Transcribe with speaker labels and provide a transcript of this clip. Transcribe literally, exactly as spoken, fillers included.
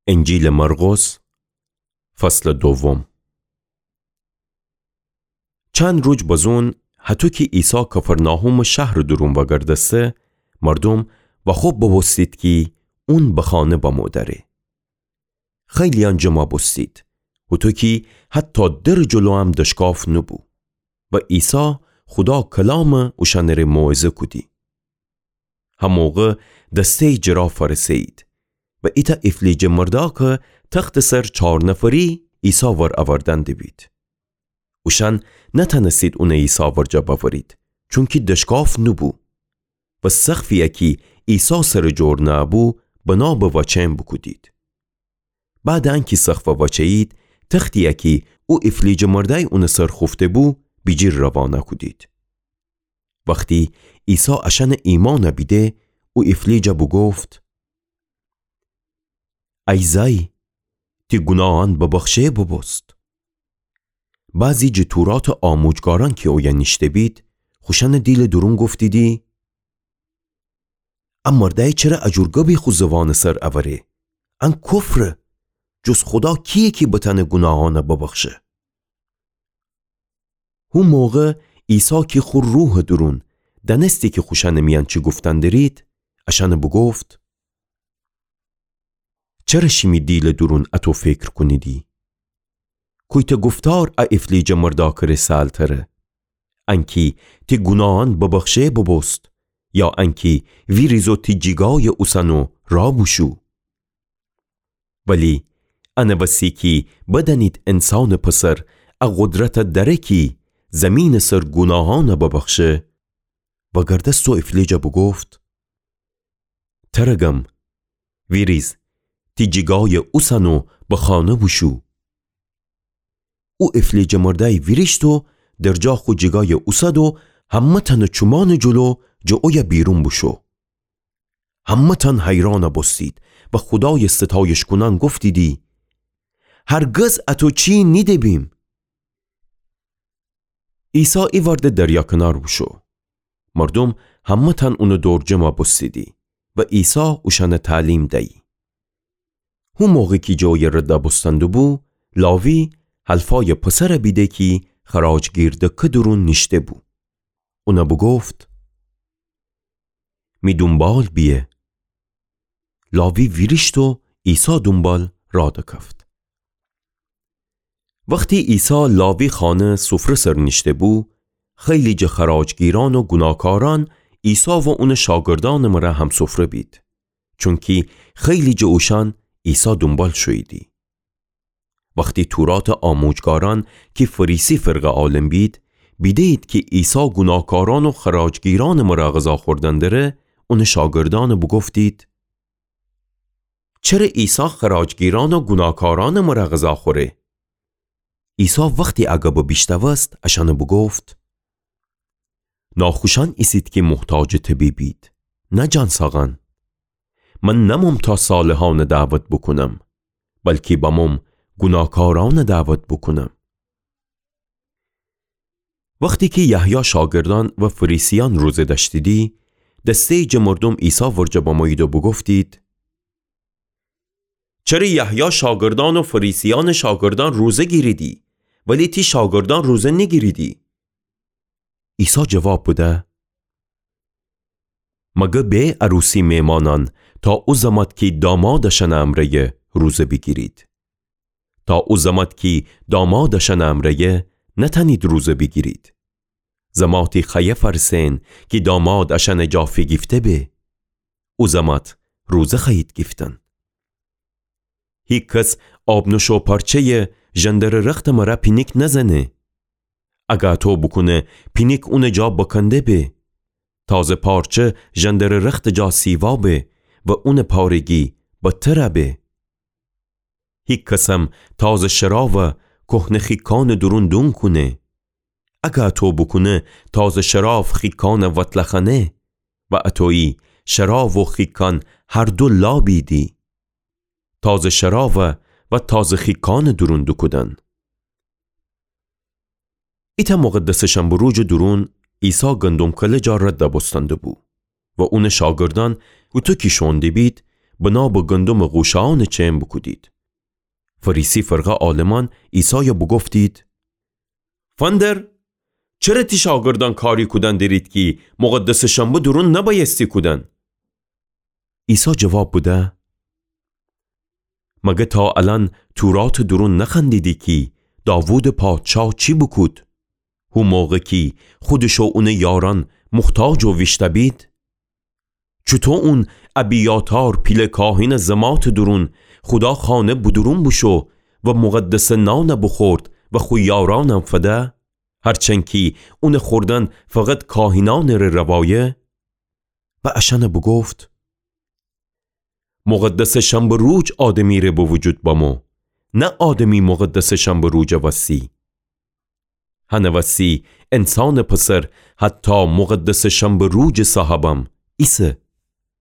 Speaker 1: انجیل مرقس فصل دوم. چند روز بزون هتو که عیسی کفرناهم شهر درون وگردسته مردم و خوب بوستید که اون بخانه بمودره. خیلی انجمع بستید و تو که حتی در جلو هم دشکاف نبو و عیسی خدا کلام اوشنر موعظه کدی. هم موقع دسته جرا فرسید و ایتا افلیج مردا که تخت سر چار نفری عیسی ور آوردن بید. اوشن نتنسید اون عیسی ور جا باورید چون که دشکاف نبو و سخفی اکی عیسی سر جور نبو بنا به وچه بکدید. بعد انکی سخف وچهید تختی اکی او افلیج مرده اون سر خفته بو بیجیر روانه کدید. وقتی عیسی اشن ایمان بیده او افلیج بو گفت ای زای تی گناهان ببخشه ببست. بعضی جتورات آموزگاران که اویا نشته بید خوشن دیل درون گفتیدی ام مرده چرا اجورگا بی خوزوان سر اوره ان کفر جز خدا کیه که بتن گناهان ببخشه. اون موقع عیسی که خور روح درون دنستی که خوشن میان چی گفتن درید اشن بگفت چرا شیمی دیل درون اتو فکر کنیدی؟ کویت گفتار ا افلیج مردا کر سال تره انکی تی گناهان ببخشه ببست یا انکی ویریزو تی جیگای اوسنو را بوشو. ولی انا بسی کی بدنید انسان پسر ا قدرت درکی زمین سر گناهان ببخشه و گردستو افلیج بگفت ترگم ویریز تی جیگای اوسنو بخانه بوشو. او افلیج مرده ویریشتو در جا خو جیگای اوسدو همه تن چمان جلو جا اویا بیرون بوشو. همه تن حیران بستید و خدای ستایش کنان گفتیدی هرگز اتو چی نیده بیم. عیسی ای ورد دریا کنار بوشو. مردم همه تن اونو دور جمع بستیدی و عیسی اوشن تعلیم دی. هون موقع کی جای رده بستندو بو لاوی حلفای پسر بیده کی خراج گیرده که درون نشته بو. اونا بگفت می دنبال بیه. لاوی ویریشتو عیسی دنبال راده کفت. وقتی عیسی لاوی خانه سفره سر نشته بو خیلی جه خراجگیران و گناهکاران عیسی و اون شاگردان مره هم سفره بید چون که خیلی جه اوشان عیسی دنبال شویدی. وقتی تورات آموزگاران که فریسی فرق عالم بید بیدید که عیسی گناهکاران و خراجگیران مرا غذا خوردن داره اون شاگردان بگفتید چرا عیسی خراجگیران و گناهکاران مرا غذا خوره؟ عیسی وقتی عقب بیشتوست اشان بگفت ناخوشان ایسید که محتاج طبی بید نه جان ساغن. من نمم تا صالحان دعوت بکنم بلکه بمم گناهکاران دعوت بکنم. وقتی که یحیی شاگردان و فریسیان روزه داشتیدی دسته ج مردم عیسی ورجا با مایدو بگفتید چرا یحیی شاگردان و فریسیان شاگردان روزه گیریدی ولی تی شاگردان روزه نگیریدی؟ عیسی جواب بده مگه به عروسی میمانان تا او زماد که دامادشن امره روزه بگیرید. تا او زماد که دامادشن امره نتنید روزه بگیرید. زماتی خیه فرسین که دامادشن جافی گفته به او زماد روزه خیید گفتن. هیچ کس آبنوشو پارچه جندر رخت مرا پینیک نزنه. اگه تو بکنه پینیک اون جا بکنده به تازه پارچه جندر رخت جا سیوا به و اون پارگی بدتره به. هیچ کسم تازه شراو کهنه خیکان درون دون کنه. اگه تو بکنه تازه شراف خیکان وطلخنه و اتویی شراو و خیکان هر دو لا بیدی. تازه شراو و تازه خیکان درون دو کدن. ایتا مقدسشن بروج درون عیسی گندم کل جا رده بستنده بو و اون شاگردان و تو کی شونده بید بنا به گندم قوشان چم بکودید. فریسی فرقه آلمان ایسای بگفتید فندر چرا تی شاگردان کاری کودن دارید که مقدس شنبه درون نبایستی کودن؟ عیسی جواب بوده مگه تا الان تورات درون نخندیدی که داوود پادشاه چی بکود؟ هو موقع که خودش و اون یاران محتاج و ویشته بید؟ چطور اون ابیاتار پیل کاهین زمات درون خدا خانه بدرون بشو و مقدس نان بخورد و خو یارانم فده؟ هرچند که اون خوردن فقط کاهینان روایه؟ و اشن بگفت مقدس شنبه روج آدمی ره به وجود بامو، نه آدمی مقدس شنبه روج وسی. هنه وسی انسان پسر حتی مقدس شنبه روج صاحبم ایسه.